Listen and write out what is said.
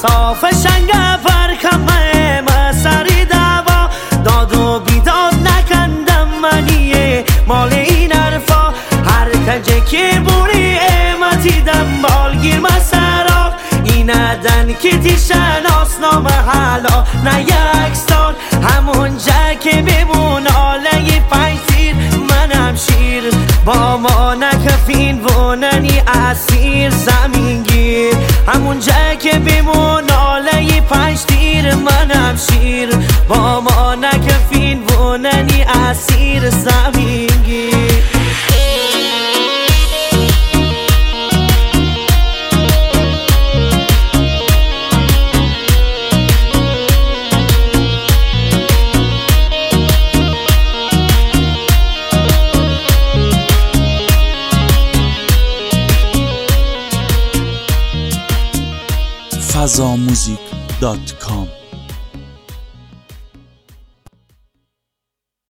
صاف شنگ پرکمه مسری دوا داد و بیداد نکندم منیه مال این حرفا هر کجه که بوری امتی دنبالگیر مسرا این ادن که تیشناس نام حالا نه یک سال همون جا که بمون آله 5 تیر منم شیر با ما نکفین و ننی اسیر زمین گیر همون جا که بمون آله 5 تیر منم شیر با ما نکفین و ننی اسیر زمین گیر fazamusic.com